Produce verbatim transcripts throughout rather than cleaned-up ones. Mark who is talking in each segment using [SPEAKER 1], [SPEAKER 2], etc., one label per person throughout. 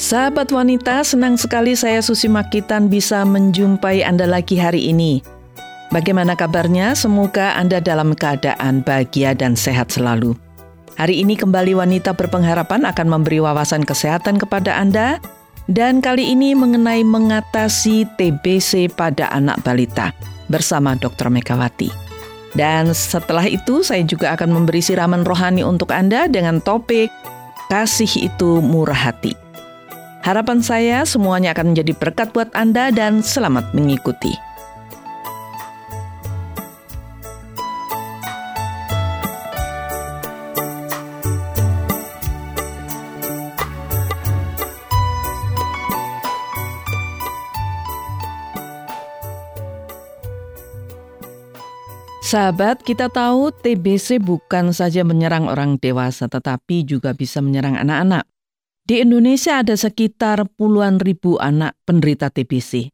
[SPEAKER 1] Sahabat wanita, senang sekali saya Susi Makitan bisa menjumpai Anda lagi hari ini. Bagaimana kabarnya? Semoga Anda dalam keadaan bahagia dan sehat selalu. Hari ini kembali Wanita Berpengharapan akan memberi wawasan kesehatan kepada Anda, dan kali ini mengenai mengatasi T B C pada anak balita bersama dokter Megawati. Dan setelah itu saya juga akan memberi siraman rohani untuk Anda dengan topik Kasih Itu Murah Hati. Harapan saya semuanya akan menjadi berkat buat Anda dan selamat mengikuti. Sahabat, kita tahu T B C bukan saja menyerang orang dewasa, tetapi juga bisa menyerang anak-anak. Di Indonesia ada sekitar puluhan ribu anak penderita T B C.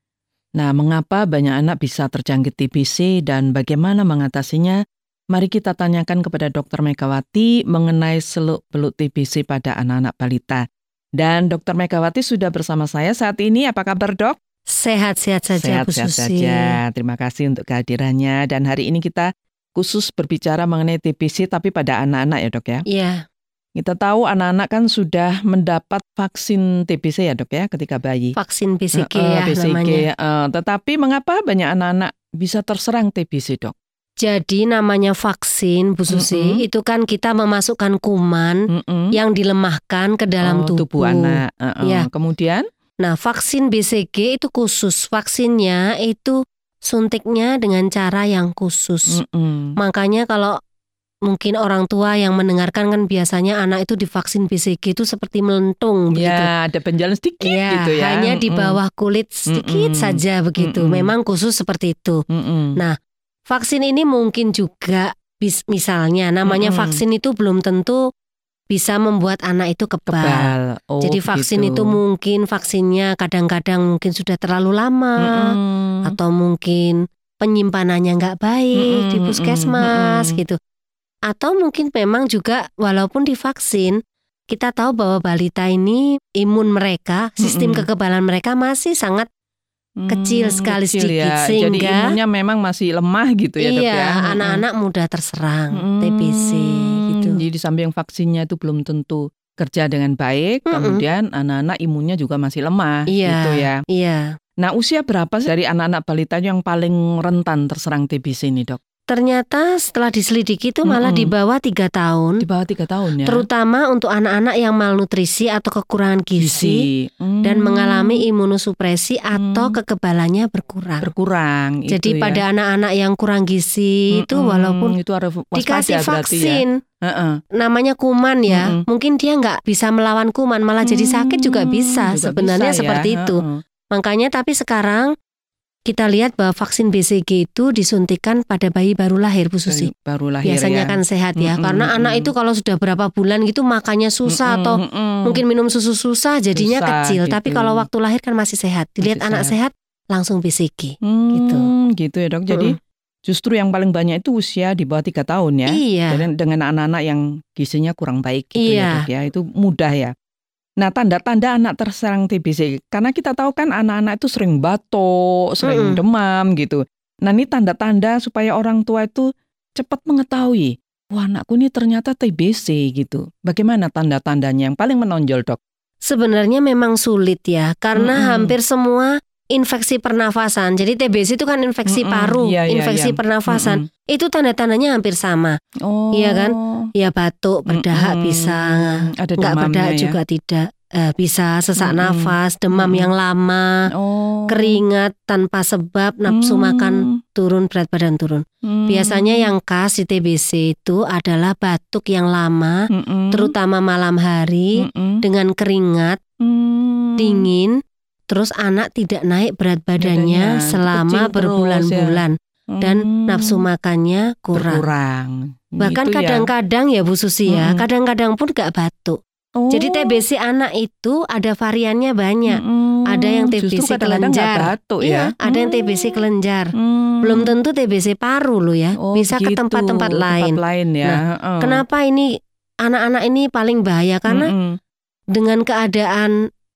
[SPEAKER 1] Nah, mengapa banyak anak bisa terjangkit T B C dan bagaimana mengatasinya? Mari kita tanyakan kepada dokter Megawati mengenai seluk-beluk T B C pada anak-anak balita. Dan dokter Megawati sudah bersama saya saat ini. Apa kabar, Dok?
[SPEAKER 2] Sehat-sehat saja, Bu
[SPEAKER 1] Sehat-sehat
[SPEAKER 2] Susi.
[SPEAKER 1] saja. Terima kasih untuk kehadirannya. Dan hari ini kita khusus berbicara mengenai T B C tapi pada anak-anak ya, Dok ya?
[SPEAKER 2] Iya.
[SPEAKER 1] Kita tahu anak-anak kan sudah mendapat vaksin T B C ya, Dok ya, ketika bayi.
[SPEAKER 2] Vaksin B C G
[SPEAKER 1] Uh, uh,
[SPEAKER 2] ya
[SPEAKER 1] B C G,
[SPEAKER 2] namanya.
[SPEAKER 1] uh, tetapi mengapa banyak anak-anak bisa terserang T B C, Dok?
[SPEAKER 2] Jadi namanya vaksin, Bu Susi,
[SPEAKER 1] Mm-mm.
[SPEAKER 2] itu kan kita memasukkan kuman
[SPEAKER 1] Mm-mm.
[SPEAKER 2] yang dilemahkan ke dalam
[SPEAKER 1] Oh,
[SPEAKER 2] tubuh.
[SPEAKER 1] tubuh anak. Uh, uh.
[SPEAKER 2] Ya.
[SPEAKER 1] Kemudian?
[SPEAKER 2] Nah, vaksin B C G itu khusus. Vaksinnya itu suntiknya dengan cara yang khusus.
[SPEAKER 1] Mm-mm.
[SPEAKER 2] Makanya kalau mungkin orang tua yang mendengarkan kan biasanya anak itu divaksin B C G itu seperti melentung begitu.
[SPEAKER 1] Ya, ada penjalan sedikit
[SPEAKER 2] Ya,
[SPEAKER 1] gitu ya.
[SPEAKER 2] hanya di
[SPEAKER 1] Mm-mm.
[SPEAKER 2] bawah kulit sedikit
[SPEAKER 1] Mm-mm.
[SPEAKER 2] saja begitu.
[SPEAKER 1] Mm-mm.
[SPEAKER 2] Memang khusus seperti itu.
[SPEAKER 1] Mm-mm.
[SPEAKER 2] Nah, vaksin ini mungkin juga bis, misalnya namanya
[SPEAKER 1] Mm-mm.
[SPEAKER 2] vaksin itu belum tentu bisa membuat anak itu kebal.
[SPEAKER 1] Kebal. Oh,
[SPEAKER 2] Jadi vaksin
[SPEAKER 1] begitu.
[SPEAKER 2] itu mungkin vaksinnya kadang-kadang mungkin sudah terlalu lama
[SPEAKER 1] Mm-mm.
[SPEAKER 2] atau mungkin penyimpanannya nggak baik
[SPEAKER 1] Mm-mm.
[SPEAKER 2] di puskesmas
[SPEAKER 1] Mm-mm.
[SPEAKER 2] gitu. Atau mungkin memang juga walaupun divaksin, kita tahu bahwa balita ini imun mereka, sistem
[SPEAKER 1] Mm-mm.
[SPEAKER 2] kekebalan mereka masih sangat kecil
[SPEAKER 1] Hmm,
[SPEAKER 2] sekali
[SPEAKER 1] kecil
[SPEAKER 2] sedikit,
[SPEAKER 1] ya.
[SPEAKER 2] sehingga
[SPEAKER 1] Jadi imunnya memang masih lemah gitu ya, Dok
[SPEAKER 2] iya,
[SPEAKER 1] ya. Mm-mm.
[SPEAKER 2] anak-anak mudah terserang
[SPEAKER 1] Hmm,
[SPEAKER 2] T B C gitu.
[SPEAKER 1] Jadi di samping vaksinnya itu belum tentu kerja dengan baik,
[SPEAKER 2] Mm-mm.
[SPEAKER 1] kemudian anak-anak imunnya juga masih lemah
[SPEAKER 2] Iya,
[SPEAKER 1] gitu ya.
[SPEAKER 2] iya.
[SPEAKER 1] Nah, usia berapa sih dari anak-anak balita yang paling rentan terserang T B C ini, Dok?
[SPEAKER 2] Ternyata setelah diselidiki itu malah
[SPEAKER 1] Mm-mm.
[SPEAKER 2] di bawah tiga tahun.
[SPEAKER 1] Di bawah tiga tahun ya.
[SPEAKER 2] Terutama untuk anak-anak yang malnutrisi atau kekurangan gizi,
[SPEAKER 1] Hmm,
[SPEAKER 2] dan mengalami imunosupresi atau
[SPEAKER 1] Hmm.
[SPEAKER 2] kekebalannya berkurang.
[SPEAKER 1] berkurang.
[SPEAKER 2] Jadi
[SPEAKER 1] itu ya.
[SPEAKER 2] pada anak-anak yang kurang gizi itu
[SPEAKER 1] Mm-mm,
[SPEAKER 2] walaupun
[SPEAKER 1] itu harus waspada
[SPEAKER 2] dikasih
[SPEAKER 1] berarti ya.
[SPEAKER 2] vaksin,
[SPEAKER 1] Heeh.
[SPEAKER 2] namanya kuman ya,
[SPEAKER 1] Mm-mm.
[SPEAKER 2] mungkin dia nggak bisa melawan kuman, malah jadi sakit juga
[SPEAKER 1] Hmm,
[SPEAKER 2] bisa.
[SPEAKER 1] juga
[SPEAKER 2] Sebenarnya
[SPEAKER 1] bisa ya.
[SPEAKER 2] seperti itu.
[SPEAKER 1] Heeh.
[SPEAKER 2] Makanya tapi sekarang kita lihat bahwa vaksin B C G itu disuntikan pada bayi baru lahir, Bu Susi.
[SPEAKER 1] Baru lahir
[SPEAKER 2] Biasanya
[SPEAKER 1] ya.
[SPEAKER 2] kan sehat ya,
[SPEAKER 1] Mm-mm,
[SPEAKER 2] karena anak
[SPEAKER 1] mm-mm.
[SPEAKER 2] itu kalau sudah berapa bulan gitu makannya susah
[SPEAKER 1] Mm-mm,
[SPEAKER 2] atau
[SPEAKER 1] mm-mm.
[SPEAKER 2] mungkin minum susu susah jadinya
[SPEAKER 1] Susah,
[SPEAKER 2] kecil.
[SPEAKER 1] gitu.
[SPEAKER 2] Tapi kalau waktu lahir kan masih sehat. Dilihat
[SPEAKER 1] Masih
[SPEAKER 2] anak
[SPEAKER 1] sehat.
[SPEAKER 2] sehat langsung B C G.
[SPEAKER 1] Hmm,
[SPEAKER 2] gitu.
[SPEAKER 1] gitu ya, Dok. Jadi justru yang paling banyak itu usia di bawah tiga tahun ya.
[SPEAKER 2] Iya.
[SPEAKER 1] Jadi dengan anak-anak yang gizinya kurang baik gitu ya,
[SPEAKER 2] Iya.
[SPEAKER 1] Dok ya. Itu mudah ya. Nah, tanda-tanda anak terserang T B C. Karena kita tahu kan anak-anak itu sering batuk, sering
[SPEAKER 2] Mm-mm.
[SPEAKER 1] demam gitu. Nah, ini tanda-tanda supaya orang tua itu cepat mengetahui, wah anakku ini ternyata T B C gitu. Bagaimana tanda-tandanya yang paling menonjol, Dok?
[SPEAKER 2] Sebenarnya memang sulit ya, karena
[SPEAKER 1] Mm-mm.
[SPEAKER 2] hampir semua infeksi pernafasan. Jadi T B C itu kan infeksi
[SPEAKER 1] Mm-mm.
[SPEAKER 2] paru,
[SPEAKER 1] Iya, iya,
[SPEAKER 2] infeksi
[SPEAKER 1] iya.
[SPEAKER 2] pernafasan.
[SPEAKER 1] Mm-mm.
[SPEAKER 2] Itu tanda-tandanya hampir sama.
[SPEAKER 1] Oh.
[SPEAKER 2] Iya kan? Ya batuk, berdahak
[SPEAKER 1] Mm-mm.
[SPEAKER 2] bisa,
[SPEAKER 1] Ada
[SPEAKER 2] nggak
[SPEAKER 1] demamnya
[SPEAKER 2] berdahak
[SPEAKER 1] ya.
[SPEAKER 2] juga tidak. Eh, bisa sesak
[SPEAKER 1] Mm-mm.
[SPEAKER 2] nafas, demam
[SPEAKER 1] Mm-mm.
[SPEAKER 2] yang lama,
[SPEAKER 1] Oh.
[SPEAKER 2] keringat tanpa sebab, nafsu
[SPEAKER 1] Hmm.
[SPEAKER 2] makan turun, berat badan turun.
[SPEAKER 1] Hmm.
[SPEAKER 2] Biasanya yang khas di T B C itu adalah batuk yang lama,
[SPEAKER 1] Mm-mm.
[SPEAKER 2] terutama malam hari,
[SPEAKER 1] Mm-mm.
[SPEAKER 2] dengan keringat,
[SPEAKER 1] Hmm.
[SPEAKER 2] dingin, terus anak tidak naik berat badannya
[SPEAKER 1] Badannya
[SPEAKER 2] selama
[SPEAKER 1] kecil terus
[SPEAKER 2] berbulan-bulan, dan
[SPEAKER 1] Hmm.
[SPEAKER 2] nafsu makannya kurang.
[SPEAKER 1] berkurang.
[SPEAKER 2] Bahkan
[SPEAKER 1] Gitu ya.
[SPEAKER 2] kadang-kadang ya Bu Susi ya,
[SPEAKER 1] Mm-mm.
[SPEAKER 2] kadang-kadang pun gak batuk.
[SPEAKER 1] Oh.
[SPEAKER 2] Jadi T B C anak itu ada variannya banyak.
[SPEAKER 1] Mm-mm.
[SPEAKER 2] Ada yang T B C
[SPEAKER 1] Justru kadang-kadang nggak
[SPEAKER 2] kelenjar.
[SPEAKER 1] batuk
[SPEAKER 2] Iya,
[SPEAKER 1] ya.
[SPEAKER 2] ada yang T B C kelenjar.
[SPEAKER 1] Hmm.
[SPEAKER 2] Belum tentu T B C paru loh ya.
[SPEAKER 1] Oh,
[SPEAKER 2] Bisa ke
[SPEAKER 1] begitu.
[SPEAKER 2] tempat-tempat lain.
[SPEAKER 1] Tempat lain ya.
[SPEAKER 2] Nah,
[SPEAKER 1] Heeh.
[SPEAKER 2] Kenapa ini anak-anak ini paling bahaya? Karena
[SPEAKER 1] Mm-mm.
[SPEAKER 2] dengan keadaan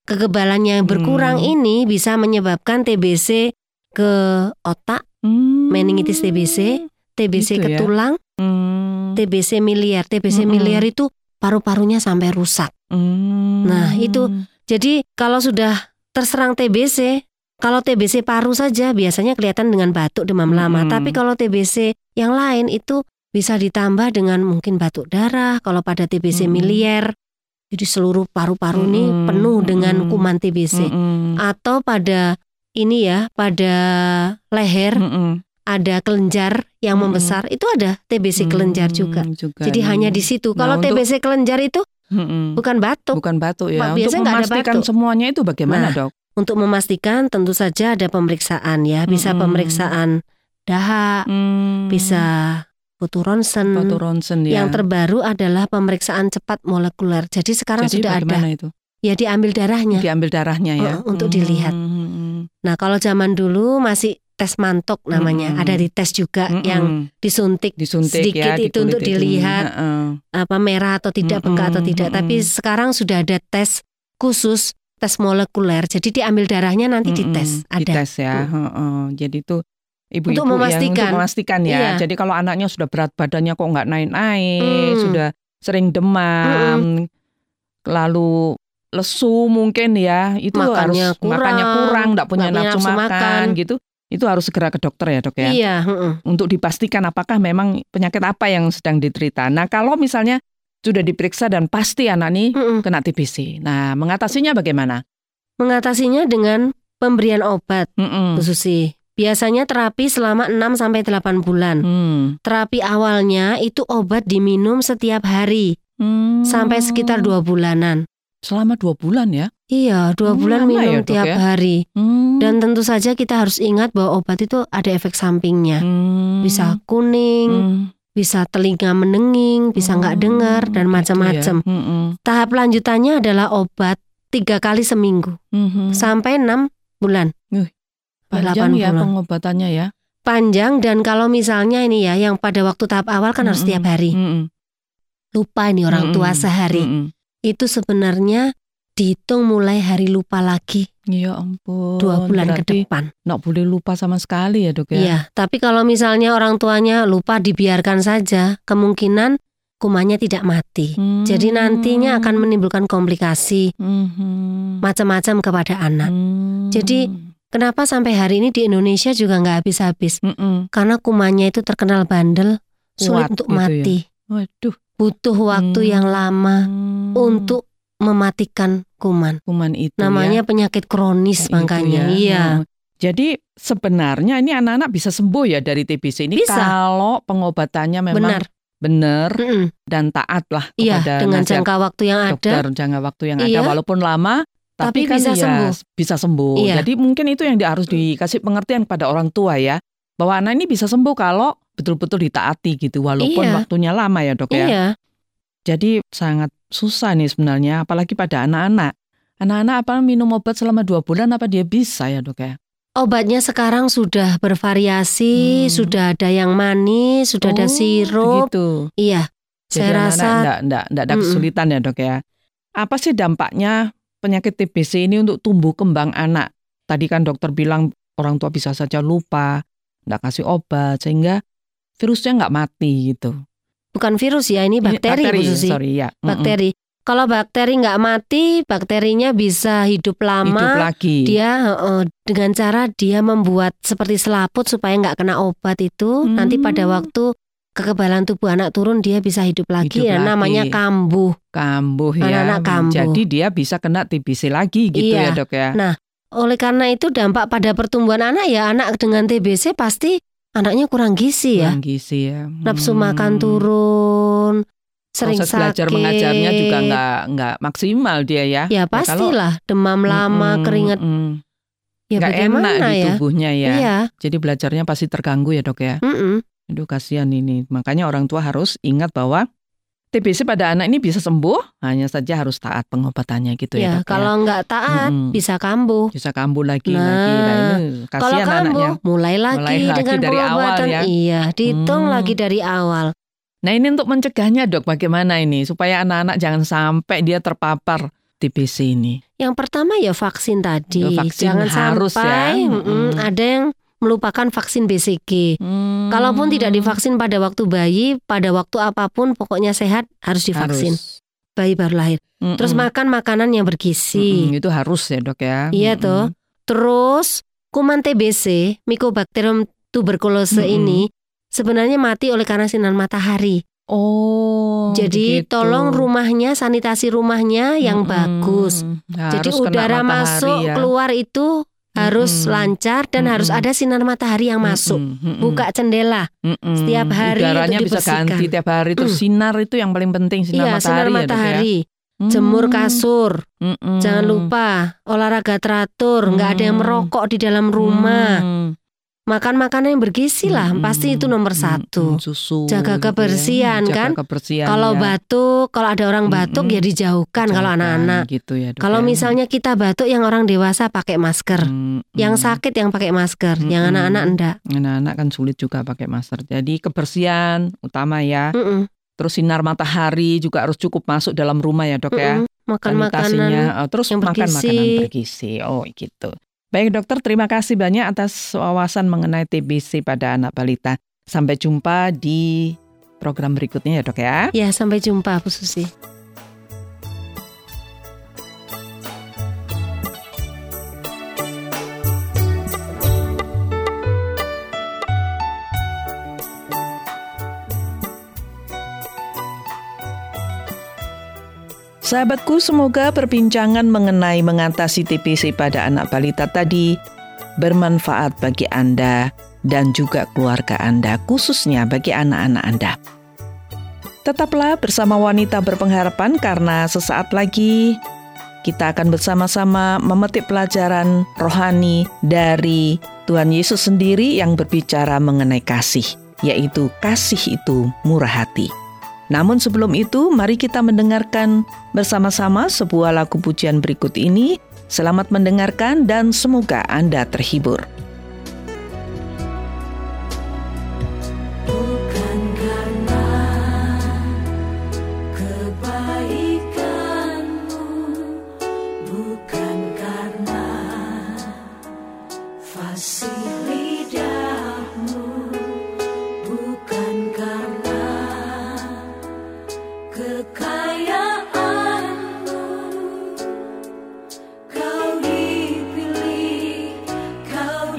[SPEAKER 2] kekebalannya yang berkurang
[SPEAKER 1] Hmm.
[SPEAKER 2] ini bisa menyebabkan T B C ke otak,
[SPEAKER 1] Hmm.
[SPEAKER 2] meningitis T B C, T B C
[SPEAKER 1] Gitu
[SPEAKER 2] ke
[SPEAKER 1] ya.
[SPEAKER 2] tulang,
[SPEAKER 1] Hmm.
[SPEAKER 2] T B C miliar. T B C
[SPEAKER 1] Mm-mm.
[SPEAKER 2] miliar itu paru-parunya sampai rusak.
[SPEAKER 1] Hmm.
[SPEAKER 2] Nah, itu. Jadi kalau sudah terserang T B C, kalau T B C paru saja biasanya kelihatan dengan batuk, demam lama.
[SPEAKER 1] Mm-mm.
[SPEAKER 2] Tapi kalau T B C yang lain itu bisa ditambah dengan mungkin batuk darah. Kalau pada T B C
[SPEAKER 1] Mm-mm.
[SPEAKER 2] miliar, jadi seluruh paru-paru ini
[SPEAKER 1] Mm-mm.
[SPEAKER 2] penuh dengan
[SPEAKER 1] Mm-mm.
[SPEAKER 2] kuman T B C.
[SPEAKER 1] Mm-mm.
[SPEAKER 2] Atau pada ini ya, pada leher
[SPEAKER 1] Mm-mm.
[SPEAKER 2] ada kelenjar yang
[SPEAKER 1] Mm-mm.
[SPEAKER 2] membesar, itu ada T B C kelenjar juga.
[SPEAKER 1] Hmm, juga
[SPEAKER 2] Jadi
[SPEAKER 1] nih.
[SPEAKER 2] hanya di situ.
[SPEAKER 1] Nah,
[SPEAKER 2] Kalau
[SPEAKER 1] untuk-
[SPEAKER 2] T B C kelenjar itu
[SPEAKER 1] Mm-mm.
[SPEAKER 2] bukan batuk.
[SPEAKER 1] Bukan batuk ya.
[SPEAKER 2] Pak,
[SPEAKER 1] Untuk
[SPEAKER 2] biasanya nggak ada
[SPEAKER 1] memastikan
[SPEAKER 2] batuk.
[SPEAKER 1] semuanya itu bagaimana,
[SPEAKER 2] Nah,
[SPEAKER 1] Dok?
[SPEAKER 2] Untuk memastikan tentu saja ada pemeriksaan ya. Bisa
[SPEAKER 1] Mm-mm.
[SPEAKER 2] pemeriksaan dahak,
[SPEAKER 1] Hmm.
[SPEAKER 2] bisa foto ronsen.
[SPEAKER 1] Foto ronsen ya.
[SPEAKER 2] Yang terbaru adalah pemeriksaan cepat molekuler. Jadi sekarang
[SPEAKER 1] Jadi
[SPEAKER 2] sudah ada.
[SPEAKER 1] bagaimana itu?
[SPEAKER 2] Ya diambil darahnya.
[SPEAKER 1] Diambil darahnya ya.
[SPEAKER 2] Uh, untuk dilihat.
[SPEAKER 1] Hmm.
[SPEAKER 2] Nah kalau zaman dulu masih tes mantok namanya.
[SPEAKER 1] Mm-mm.
[SPEAKER 2] Ada di tes juga
[SPEAKER 1] Mm-mm.
[SPEAKER 2] yang disuntik,
[SPEAKER 1] disuntik
[SPEAKER 2] sedikit
[SPEAKER 1] ya, di
[SPEAKER 2] itu untuk
[SPEAKER 1] kulit itu.
[SPEAKER 2] dilihat
[SPEAKER 1] Heeh.
[SPEAKER 2] apa merah atau tidak, bengkak atau
[SPEAKER 1] Mm-mm,
[SPEAKER 2] tidak.
[SPEAKER 1] mm-mm.
[SPEAKER 2] Tapi sekarang sudah ada tes khusus, tes molekuler. Jadi diambil darahnya nanti
[SPEAKER 1] Mm-mm,
[SPEAKER 2] dites. Ada.
[SPEAKER 1] dites ya.
[SPEAKER 2] Mm.
[SPEAKER 1] Heeh. Jadi itu ibu-ibu
[SPEAKER 2] Untuk
[SPEAKER 1] yang
[SPEAKER 2] memastikan.
[SPEAKER 1] untuk memastikan ya.
[SPEAKER 2] Iya.
[SPEAKER 1] Jadi kalau anaknya sudah berat badannya kok nggak naik-naik,
[SPEAKER 2] Hmm.
[SPEAKER 1] sudah sering demam, lalu lesu mungkin ya, itu
[SPEAKER 2] Makannya
[SPEAKER 1] harus
[SPEAKER 2] kurang,
[SPEAKER 1] makannya kurang, nggak punya
[SPEAKER 2] nggak punya
[SPEAKER 1] nafsu
[SPEAKER 2] nafsu
[SPEAKER 1] makan,
[SPEAKER 2] makan.
[SPEAKER 1] gitu. Itu harus segera ke dokter ya, Dok ya.
[SPEAKER 2] Iya. mm-mm.
[SPEAKER 1] Untuk dipastikan apakah memang penyakit apa yang sedang diderita. Nah, kalau misalnya sudah diperiksa dan pasti anak ini
[SPEAKER 2] Mm-mm.
[SPEAKER 1] kena T B C. Nah, mengatasinya bagaimana?
[SPEAKER 2] Mengatasinya dengan pemberian obat,
[SPEAKER 1] Mm-mm.
[SPEAKER 2] Bu Susi. Biasanya terapi selama enam sampai delapan bulan.
[SPEAKER 1] Hmm.
[SPEAKER 2] Terapi awalnya itu obat diminum setiap hari
[SPEAKER 1] Hmm.
[SPEAKER 2] sampai sekitar dua bulanan.
[SPEAKER 1] Selama dua bulan ya?
[SPEAKER 2] Iya, dua
[SPEAKER 1] Oh,
[SPEAKER 2] bulan
[SPEAKER 1] lama
[SPEAKER 2] minum
[SPEAKER 1] ya, Dok,
[SPEAKER 2] tiap
[SPEAKER 1] ya?
[SPEAKER 2] hari.
[SPEAKER 1] Hmm.
[SPEAKER 2] Dan tentu saja kita harus ingat bahwa obat itu ada efek sampingnya.
[SPEAKER 1] Hmm.
[SPEAKER 2] Bisa kuning,
[SPEAKER 1] Hmm.
[SPEAKER 2] bisa telinga menenging, bisa nggak
[SPEAKER 1] Oh,
[SPEAKER 2] dengar, dan
[SPEAKER 1] gitu
[SPEAKER 2] macam-macam.
[SPEAKER 1] ya. Mm-mm.
[SPEAKER 2] Tahap lanjutannya adalah obat tiga kali seminggu
[SPEAKER 1] Mhm.
[SPEAKER 2] sampai enam bulan.
[SPEAKER 1] Panjang
[SPEAKER 2] delapan
[SPEAKER 1] ya
[SPEAKER 2] bulan.
[SPEAKER 1] pengobatannya ya?
[SPEAKER 2] Panjang, dan kalau misalnya ini ya, yang pada waktu tahap awal kan harus
[SPEAKER 1] Mm-mm.
[SPEAKER 2] tiap hari.
[SPEAKER 1] Mm-mm.
[SPEAKER 2] Lupa ini orang tua
[SPEAKER 1] Mm-mm.
[SPEAKER 2] sehari.
[SPEAKER 1] Mm-mm.
[SPEAKER 2] Itu sebenarnya dihitung mulai hari lupa lagi
[SPEAKER 1] Ya ampun.
[SPEAKER 2] dua bulan ke
[SPEAKER 1] Berarti
[SPEAKER 2] depan.
[SPEAKER 1] nggak boleh lupa sama sekali ya, Dok ya?
[SPEAKER 2] Iya, tapi kalau misalnya orang tuanya lupa, dibiarkan saja, kemungkinan kumannya tidak mati.
[SPEAKER 1] Hmm.
[SPEAKER 2] Jadi nantinya akan menimbulkan komplikasi
[SPEAKER 1] Mhm.
[SPEAKER 2] macam-macam kepada anak.
[SPEAKER 1] Hmm.
[SPEAKER 2] Jadi kenapa sampai hari ini di Indonesia juga nggak habis-habis?
[SPEAKER 1] Mm-mm.
[SPEAKER 2] Karena kumannya itu terkenal bandel, sulit
[SPEAKER 1] Kuat
[SPEAKER 2] untuk
[SPEAKER 1] gitu ya?
[SPEAKER 2] mati.
[SPEAKER 1] Waduh.
[SPEAKER 2] Butuh waktu
[SPEAKER 1] Hmm.
[SPEAKER 2] yang lama untuk mematikan kuman.
[SPEAKER 1] kuman itu
[SPEAKER 2] Namanya
[SPEAKER 1] ya.
[SPEAKER 2] penyakit kronis
[SPEAKER 1] Itu
[SPEAKER 2] makanya.
[SPEAKER 1] ya.
[SPEAKER 2] Iya.
[SPEAKER 1] Hmm. Jadi sebenarnya ini anak-anak bisa sembuh ya dari T B C ini
[SPEAKER 2] Bisa.
[SPEAKER 1] kalau pengobatannya memang
[SPEAKER 2] Benar.
[SPEAKER 1] benar
[SPEAKER 2] Mm-mm.
[SPEAKER 1] dan taat lah
[SPEAKER 2] Iya,
[SPEAKER 1] kepada
[SPEAKER 2] dengan
[SPEAKER 1] nasihat
[SPEAKER 2] jangka waktu yang ada.
[SPEAKER 1] dokter, jangka waktu yang ada
[SPEAKER 2] Iya.
[SPEAKER 1] walaupun lama tapi,
[SPEAKER 2] Tapi
[SPEAKER 1] kan
[SPEAKER 2] bisa
[SPEAKER 1] ya
[SPEAKER 2] sembuh.
[SPEAKER 1] bisa sembuh.
[SPEAKER 2] Iya.
[SPEAKER 1] Jadi mungkin itu yang di- harus dikasih pengertian pada orang tua ya, bahwa anak ini bisa sembuh kalau betul-betul ditaati gitu walaupun
[SPEAKER 2] Iya.
[SPEAKER 1] waktunya lama ya, Dok ya.
[SPEAKER 2] Iya.
[SPEAKER 1] Jadi sangat susah nih sebenarnya, apalagi pada anak-anak. Anak-anak apa minum obat selama dua bulan apa dia bisa ya, Dok ya?
[SPEAKER 2] Obatnya sekarang sudah bervariasi,
[SPEAKER 1] Hmm.
[SPEAKER 2] sudah ada yang manis, sudah ada
[SPEAKER 1] Oh,
[SPEAKER 2] sirup.
[SPEAKER 1] begitu.
[SPEAKER 2] Iya.
[SPEAKER 1] Jadi
[SPEAKER 2] Saya
[SPEAKER 1] anak-anak
[SPEAKER 2] rasa
[SPEAKER 1] enggak, enggak, enggak ada
[SPEAKER 2] Mm-mm.
[SPEAKER 1] kesulitan ya, Dok ya. Apa sih dampaknya penyakit T B C ini untuk tumbuh kembang anak? Tadi kan dokter bilang orang tua bisa saja lupa, enggak kasih obat sehingga virusnya enggak mati gitu.
[SPEAKER 2] bukan virus ya, ini
[SPEAKER 1] Ini
[SPEAKER 2] bakteri, Bu Susi.
[SPEAKER 1] sorry ya. Mm-mm.
[SPEAKER 2] Bakteri. Kalau bakteri nggak mati, bakterinya bisa hidup lama.
[SPEAKER 1] Hidup lagi.
[SPEAKER 2] Dia eh, dengan cara dia membuat seperti selaput supaya nggak kena obat itu.
[SPEAKER 1] Hmm.
[SPEAKER 2] Nanti pada waktu kekebalan tubuh anak turun, dia bisa hidup lagi.
[SPEAKER 1] Hidup
[SPEAKER 2] Ya,
[SPEAKER 1] lagi.
[SPEAKER 2] namanya kambuh.
[SPEAKER 1] kambuh ya.
[SPEAKER 2] Anak-anak kambuh.
[SPEAKER 1] Jadi dia bisa kena T B C lagi gitu ya,
[SPEAKER 2] Iya.
[SPEAKER 1] Dok ya.
[SPEAKER 2] Nah, oleh karena itu dampak pada pertumbuhan anak ya, anak dengan T B C pasti anaknya kurang gizi ya.
[SPEAKER 1] Kurang gizi ya.
[SPEAKER 2] Nafsu
[SPEAKER 1] Hmm.
[SPEAKER 2] makan turun, sering
[SPEAKER 1] Proses
[SPEAKER 2] sakit.
[SPEAKER 1] belajar mengajarnya juga nggak nggak maksimal dia ya.
[SPEAKER 2] Ya
[SPEAKER 1] kalau-
[SPEAKER 2] pastilah, demam lama,
[SPEAKER 1] Mm-mm,
[SPEAKER 2] keringat.
[SPEAKER 1] mm-mm.
[SPEAKER 2] Ya
[SPEAKER 1] nggak
[SPEAKER 2] bagaimana
[SPEAKER 1] enak di
[SPEAKER 2] ya?
[SPEAKER 1] tubuhnya ya.
[SPEAKER 2] Iya.
[SPEAKER 1] Jadi belajarnya pasti terganggu ya, Dok ya.
[SPEAKER 2] mm-mm.
[SPEAKER 1] Aduh kasihan ini. Makanya orang tua harus ingat bahwa T B C pada anak ini bisa sembuh, hanya saja harus taat pengobatannya gitu ya,
[SPEAKER 2] Ya,
[SPEAKER 1] Dok ya.
[SPEAKER 2] kalau nggak taat
[SPEAKER 1] Mm-mm.
[SPEAKER 2] bisa kambuh.
[SPEAKER 1] Bisa kambuh lagi
[SPEAKER 2] Nah,
[SPEAKER 1] lagi. Nah ini
[SPEAKER 2] Kalau
[SPEAKER 1] kasihan anaknya.
[SPEAKER 2] kambuh, mulai lagi
[SPEAKER 1] Mulai lagi
[SPEAKER 2] dengan
[SPEAKER 1] dari awal
[SPEAKER 2] pengobatan.
[SPEAKER 1] ya.
[SPEAKER 2] Iya, dihitung
[SPEAKER 1] Hmm.
[SPEAKER 2] lagi dari awal.
[SPEAKER 1] Nah ini untuk mencegahnya, Dok, bagaimana ini supaya anak-anak jangan sampai dia terpapar T B C ini?
[SPEAKER 2] Yang pertama ya vaksin tadi.
[SPEAKER 1] Ya, vaksin
[SPEAKER 2] Jangan
[SPEAKER 1] harus
[SPEAKER 2] sampai
[SPEAKER 1] ya.
[SPEAKER 2] mm,
[SPEAKER 1] Mm-mm.
[SPEAKER 2] ada yang melupakan vaksin B C G.
[SPEAKER 1] Hmm.
[SPEAKER 2] Kalaupun tidak divaksin pada waktu bayi, pada waktu apapun pokoknya sehat harus divaksin.
[SPEAKER 1] Harus.
[SPEAKER 2] Bayi baru lahir.
[SPEAKER 1] Mm-mm.
[SPEAKER 2] Terus makan makanan yang bergizi.
[SPEAKER 1] Mm-mm, itu harus ya dok ya.
[SPEAKER 2] Iya
[SPEAKER 1] Mm-mm.
[SPEAKER 2] toh. Terus kuman T B C, Mycobacterium tuberculosis
[SPEAKER 1] Mm-mm.
[SPEAKER 2] ini sebenarnya mati oleh karena sinar matahari.
[SPEAKER 1] Oh.
[SPEAKER 2] Jadi
[SPEAKER 1] begitu.
[SPEAKER 2] tolong rumahnya, sanitasi rumahnya yang
[SPEAKER 1] Mm-mm.
[SPEAKER 2] bagus.
[SPEAKER 1] Harus
[SPEAKER 2] Jadi
[SPEAKER 1] kena
[SPEAKER 2] udara
[SPEAKER 1] matahari
[SPEAKER 2] masuk
[SPEAKER 1] ya.
[SPEAKER 2] keluar itu harus
[SPEAKER 1] Mm-mm.
[SPEAKER 2] lancar dan
[SPEAKER 1] Mm-mm.
[SPEAKER 2] harus ada sinar matahari yang masuk.
[SPEAKER 1] Mm-mm. Mm-mm.
[SPEAKER 2] Buka jendela
[SPEAKER 1] Mm-mm.
[SPEAKER 2] setiap hari
[SPEAKER 1] Udaranya
[SPEAKER 2] untuk
[SPEAKER 1] bisa
[SPEAKER 2] dibersihkan.
[SPEAKER 1] ganti tiap hari. Terus
[SPEAKER 2] Mm.
[SPEAKER 1] sinar itu yang paling penting, sinar
[SPEAKER 2] Iya,
[SPEAKER 1] matahari
[SPEAKER 2] sinar
[SPEAKER 1] ya, Dok, ya?
[SPEAKER 2] matahari.
[SPEAKER 1] Hmm.
[SPEAKER 2] Jemur kasur.
[SPEAKER 1] Mm-mm.
[SPEAKER 2] Jangan lupa olahraga teratur, nggak ada yang
[SPEAKER 1] Hmm.
[SPEAKER 2] merokok di dalam rumah.
[SPEAKER 1] Hmm.
[SPEAKER 2] Makan makanan yang bergizi lah,
[SPEAKER 1] Mm-mm.
[SPEAKER 2] pasti itu nomor satu.
[SPEAKER 1] Mm-mm. Susu.
[SPEAKER 2] Jaga
[SPEAKER 1] gitu ya.
[SPEAKER 2] kebersihan,
[SPEAKER 1] Jaga
[SPEAKER 2] kan?
[SPEAKER 1] kebersihan,
[SPEAKER 2] Kalau
[SPEAKER 1] ya.
[SPEAKER 2] batuk, kalau ada orang batuk
[SPEAKER 1] Mm-mm.
[SPEAKER 2] ya dijauhkan kalau
[SPEAKER 1] Jangan
[SPEAKER 2] anak-anak.
[SPEAKER 1] gitu ya, Dok,
[SPEAKER 2] Kalau
[SPEAKER 1] ya.
[SPEAKER 2] misalnya kita batuk, yang orang dewasa pakai masker,
[SPEAKER 1] Mm-mm.
[SPEAKER 2] yang sakit yang pakai masker, yang
[SPEAKER 1] Mm-mm.
[SPEAKER 2] anak-anak enggak.
[SPEAKER 1] Anak-anak kan sulit juga pakai masker. Jadi kebersihan utama ya.
[SPEAKER 2] Mm-mm,
[SPEAKER 1] Terus sinar matahari juga harus cukup masuk dalam rumah ya dok ya.
[SPEAKER 2] mm-mm. Makan makanan.
[SPEAKER 1] Sanitasinya, oh, terus
[SPEAKER 2] yang
[SPEAKER 1] makan
[SPEAKER 2] bergizi.
[SPEAKER 1] makanan bergizi. Oh gitu. Baik dokter, terima kasih banyak atas wawasan mengenai T B C pada anak balita. Sampai jumpa di program berikutnya ya dok ya.
[SPEAKER 2] Ya, sampai jumpa Bu Susi.
[SPEAKER 1] Sahabatku, semoga perbincangan mengenai mengatasi T B C pada anak balita tadi bermanfaat bagi Anda dan juga keluarga Anda, khususnya bagi anak-anak Anda. Tetaplah bersama Wanita Berpengharapan karena sesaat lagi kita akan bersama-sama memetik pelajaran rohani dari Tuhan Yesus sendiri yang berbicara mengenai kasih, yaitu kasih itu murah hati. Namun sebelum itu, mari kita mendengarkan bersama-sama sebuah lagu pujian berikut ini. Selamat mendengarkan dan semoga Anda terhibur.
[SPEAKER 3] Bukan karena kebaikanmu, bukan karena fasih lidahmu, bukan karena kekayaanmu, kau dipilih, kau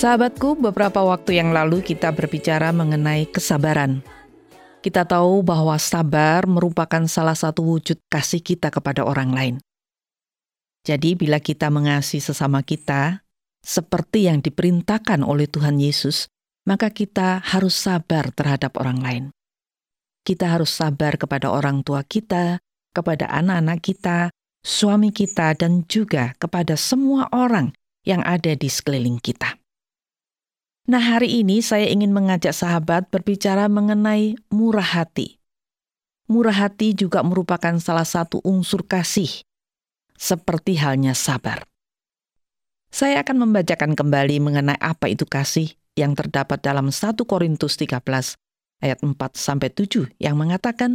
[SPEAKER 1] Sahabatku, beberapa waktu yang lalu kita berbicara mengenai kesabaran. Kita tahu bahwa sabar merupakan salah satu wujud kasih kita kepada orang lain. Jadi bila kita mengasihi sesama kita, seperti yang diperintahkan oleh Tuhan Yesus, maka kita harus sabar terhadap orang lain. Kita harus sabar kepada orang tua kita, kepada anak-anak kita, suami kita, dan juga kepada semua orang yang ada di sekeliling kita. Nah, hari ini saya ingin mengajak sahabat berbicara mengenai murah hati. Murah hati juga merupakan salah satu unsur kasih, seperti halnya sabar. Saya akan membacakan kembali mengenai apa itu kasih yang terdapat dalam satu Korintus tiga belas ayat empat sampai tujuh yang mengatakan,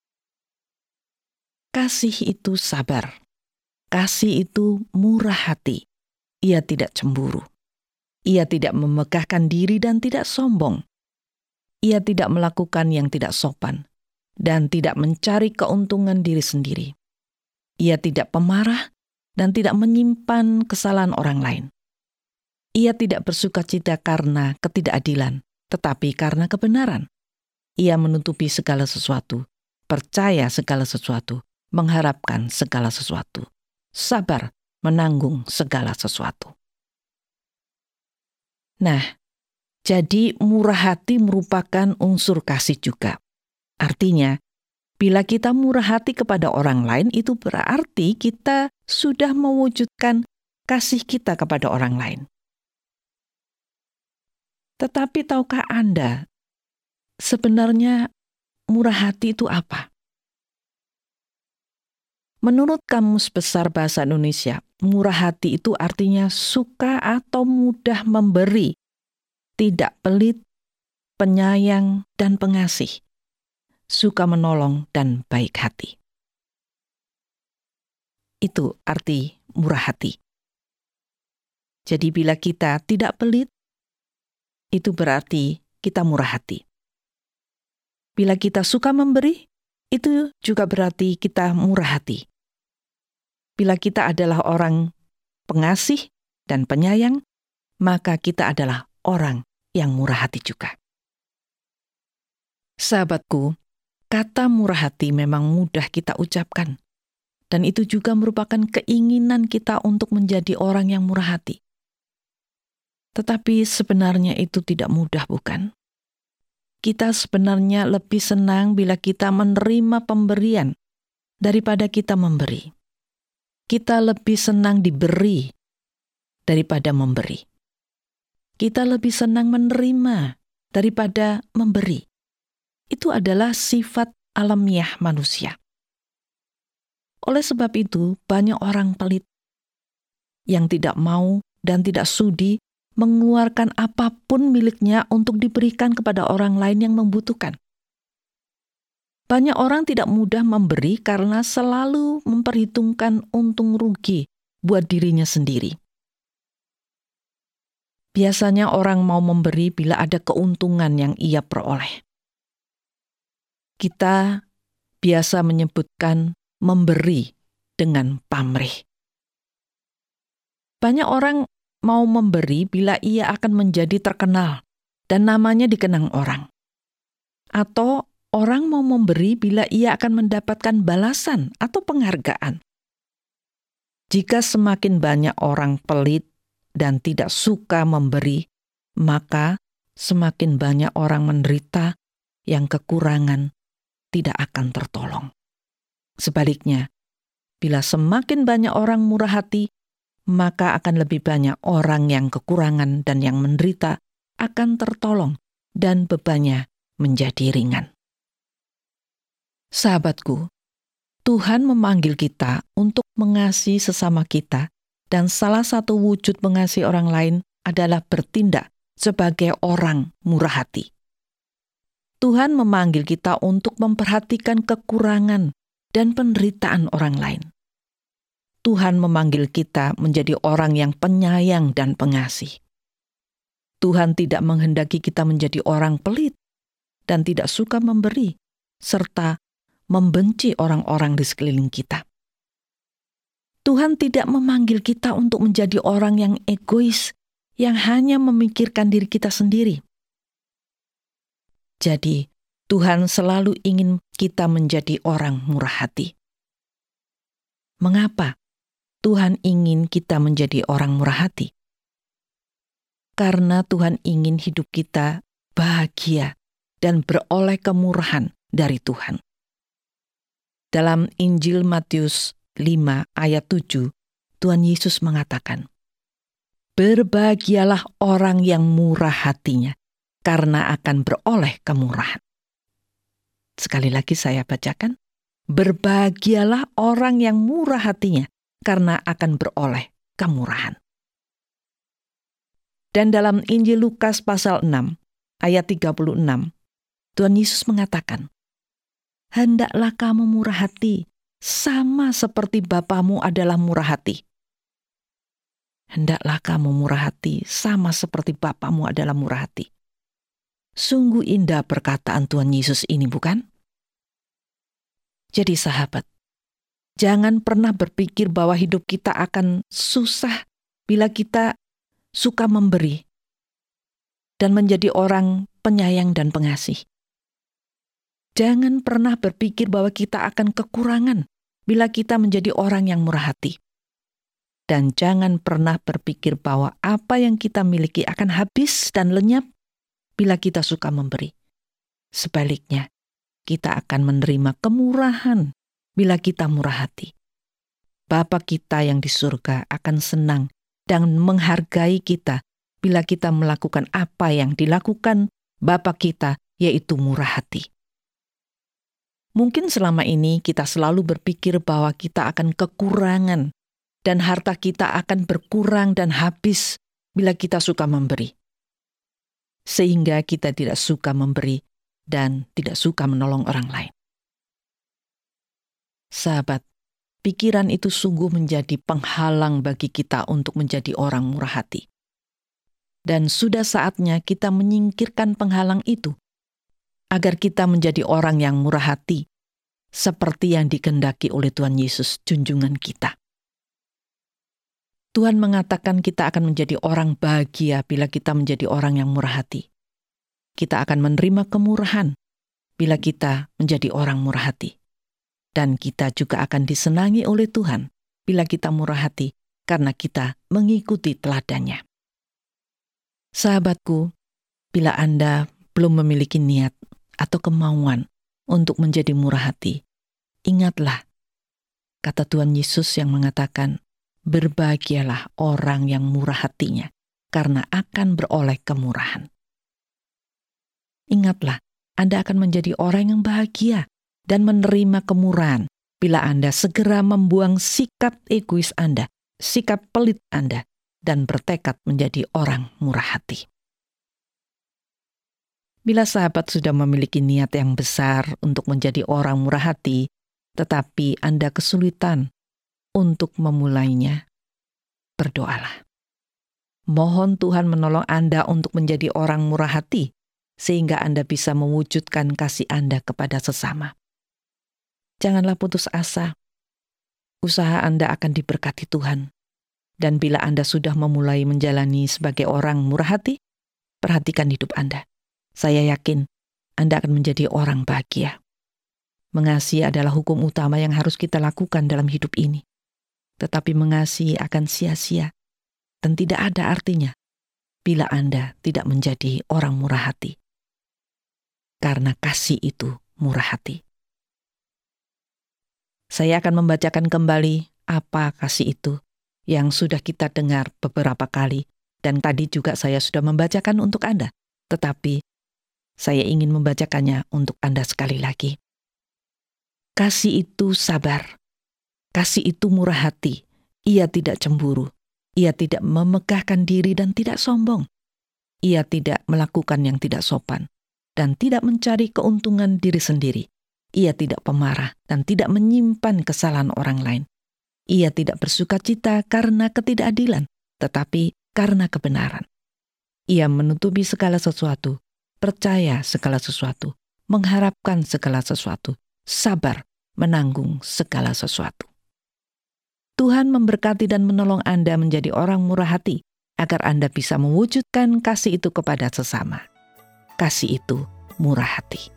[SPEAKER 1] kasih itu sabar, kasih itu murah hati, ia tidak cemburu. Ia tidak memegahkan diri dan tidak sombong. Ia tidak melakukan yang tidak sopan dan tidak mencari keuntungan diri sendiri. Ia tidak pemarah dan tidak menyimpan kesalahan orang lain. Ia tidak bersukacita karena ketidakadilan, tetapi karena kebenaran. Ia menutupi segala sesuatu, percaya segala sesuatu, mengharapkan segala sesuatu, sabar menanggung segala sesuatu. Nah, jadi murah hati merupakan unsur kasih juga. Artinya, bila kita murah hati kepada orang lain, itu berarti kita sudah mewujudkan kasih kita kepada orang lain. Tetapi tahukah Anda, sebenarnya murah hati itu apa? Menurut Kamus Besar Bahasa Indonesia, murah hati itu artinya suka atau mudah memberi, tidak pelit, penyayang, dan pengasih, suka menolong, dan baik hati. Itu arti murah hati. Jadi bila kita tidak pelit, itu berarti kita murah hati. Bila kita suka memberi, itu juga berarti kita murah hati. Bila kita adalah orang pengasih dan penyayang, maka kita adalah orang yang murah hati juga. Sahabatku, kata murah hati memang mudah kita ucapkan. Dan itu juga merupakan keinginan kita untuk menjadi orang yang murah hati. Tetapi sebenarnya itu tidak mudah, bukan? Kita sebenarnya lebih senang bila kita menerima pemberian daripada kita memberi. Kita lebih senang diberi daripada memberi. Kita lebih senang menerima daripada memberi. Itu adalah sifat alamiah manusia. Oleh sebab itu, banyak orang pelit yang tidak mau dan tidak sudi mengeluarkan apapun miliknya untuk diberikan kepada orang lain yang membutuhkan. Banyak orang tidak mudah memberi karena selalu memperhitungkan untung rugi buat dirinya sendiri. Biasanya orang mau memberi bila ada keuntungan yang ia peroleh. Kita biasa menyebutkan memberi dengan pamrih. Banyak orang mau memberi bila ia akan menjadi terkenal dan namanya dikenang orang. Atau orang mau memberi bila ia akan mendapatkan balasan atau penghargaan. Jika semakin banyak orang pelit dan tidak suka memberi, maka semakin banyak orang menderita yang kekurangan tidak akan tertolong. Sebaliknya, bila semakin banyak orang murah hati, maka akan lebih banyak orang yang kekurangan dan yang menderita akan tertolong dan bebannya menjadi ringan. Sahabatku, Tuhan memanggil kita untuk mengasihi sesama kita, dan salah satu wujud mengasihi orang lain adalah bertindak sebagai orang murah hati. Tuhan memanggil kita untuk memperhatikan kekurangan dan penderitaan orang lain. Tuhan memanggil kita menjadi orang yang penyayang dan pengasih. Tuhan tidak menghendaki kita menjadi orang pelit dan tidak suka memberi, serta membenci orang-orang di sekeliling kita. Tuhan tidak memanggil kita untuk menjadi orang yang egois, yang hanya memikirkan diri kita sendiri. Jadi, Tuhan selalu ingin kita menjadi orang murah hati. Mengapa Tuhan ingin kita menjadi orang murah hati? Karena Tuhan ingin hidup kita bahagia dan beroleh kemurahan dari Tuhan. Dalam Injil Matius lima ayat tujuh, Tuhan Yesus mengatakan, "Berbahagialah orang yang murah hatinya, karena akan beroleh kemurahan." Sekali lagi saya bacakan, "Berbahagialah orang yang murah hatinya, karena akan beroleh kemurahan." Dan dalam Injil Lukas pasal enam ayat tiga puluh enam, Tuhan Yesus mengatakan, "Hendaklah kamu murah hati, sama seperti Bapamu adalah murah hati." Hendaklah kamu murah hati, sama seperti Bapamu adalah murah hati. Sungguh indah perkataan Tuhan Yesus ini, bukan? Jadi sahabat, jangan pernah berpikir bahwa hidup kita akan susah bila kita suka memberi dan menjadi orang penyayang dan pengasih. Jangan pernah berpikir bahwa kita akan kekurangan bila kita menjadi orang yang murah hati. Dan jangan pernah berpikir bahwa apa yang kita miliki akan habis dan lenyap bila kita suka memberi. Sebaliknya, kita akan menerima kemurahan bila kita murah hati. Bapa kita yang di surga akan senang dan menghargai kita bila kita melakukan apa yang dilakukan Bapa kita, yaitu murah hati. Mungkin selama ini kita selalu berpikir bahwa kita akan kekurangan dan harta kita akan berkurang dan habis bila kita suka memberi. Sehingga kita tidak suka memberi dan tidak suka menolong orang lain. Sahabat, pikiran itu sungguh menjadi penghalang bagi kita untuk menjadi orang murah hati. Dan sudah saatnya kita menyingkirkan penghalang itu, agar kita menjadi orang yang murah hati, seperti yang dikehendaki oleh Tuhan Yesus, junjungan kita. Tuhan mengatakan kita akan menjadi orang bahagia bila kita menjadi orang yang murah hati. Kita akan menerima kemurahan bila kita menjadi orang murah hati. Dan kita juga akan disenangi oleh Tuhan bila kita murah hati karena kita mengikuti teladannya. Sahabatku, bila Anda belum memiliki niat atau kemauan untuk menjadi murah hati, ingatlah kata Tuhan Yesus yang mengatakan, "Berbahagialah orang yang murah hatinya, karena akan beroleh kemurahan." Ingatlah, Anda akan menjadi orang yang bahagia dan menerima kemurahan bila Anda segera membuang sikap egois Anda, sikap pelit Anda, dan bertekad menjadi orang murah hati. Bila sahabat sudah memiliki niat yang besar untuk menjadi orang murah hati, tetapi Anda kesulitan untuk memulainya, berdoalah. Mohon Tuhan menolong Anda untuk menjadi orang murah hati, sehingga Anda bisa mewujudkan kasih Anda kepada sesama. Janganlah putus asa. Usaha Anda akan diberkati Tuhan. Dan bila Anda sudah memulai menjalani sebagai orang murah hati, perhatikan hidup Anda. Saya yakin Anda akan menjadi orang bahagia. Mengasihi adalah hukum utama yang harus kita lakukan dalam hidup ini. Tetapi mengasihi akan sia-sia dan tidak ada artinya bila Anda tidak menjadi orang murah hati. Karena kasih itu murah hati. Saya akan membacakan kembali apa kasih itu yang sudah kita dengar beberapa kali, dan tadi juga saya sudah membacakan untuk Anda. Tetapi saya ingin membacakannya untuk Anda sekali lagi. Kasih itu sabar. Kasih itu murah hati. Ia tidak cemburu. Ia tidak memegahkan diri dan tidak sombong. Ia tidak melakukan yang tidak sopan dan tidak mencari keuntungan diri sendiri. Ia tidak pemarah dan tidak menyimpan kesalahan orang lain. Ia tidak bersukacita karena ketidakadilan, tetapi karena kebenaran. Ia menutupi segala sesuatu, percaya segala sesuatu, mengharapkan segala sesuatu, sabar menanggung segala sesuatu. Tuhan memberkati dan menolong Anda menjadi orang murah hati, agar Anda bisa mewujudkan kasih itu kepada sesama. Kasih itu murah hati.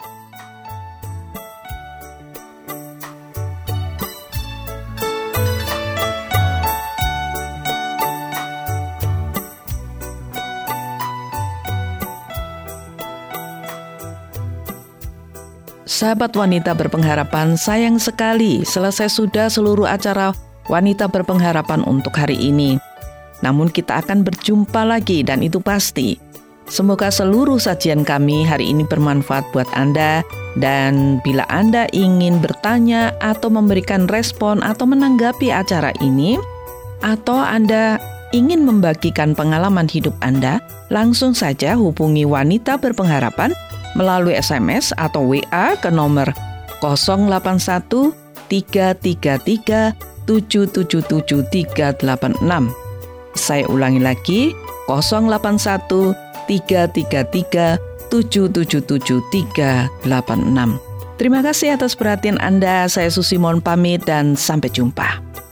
[SPEAKER 1] Sahabat wanita berpengharapan, sayang sekali selesai sudah seluruh acara wanita berpengharapan untuk hari ini. Namun kita akan berjumpa lagi dan itu pasti. Semoga seluruh sajian kami hari ini bermanfaat buat Anda. Dan bila Anda ingin bertanya atau memberikan respon atau menanggapi acara ini, atau Anda ingin membagikan pengalaman hidup Anda, langsung saja hubungi Wanita Berpengharapan melalui S M S atau W A ke nomor nol delapan satu tiga tiga tiga tujuh tujuh tujuh tiga delapan enam. Saya ulangi lagi, nol delapan satu tiga tiga tiga tujuh tujuh tujuh tiga delapan enam. Terima kasih atas perhatian Anda. Saya Susi mohon pamit dan sampai jumpa.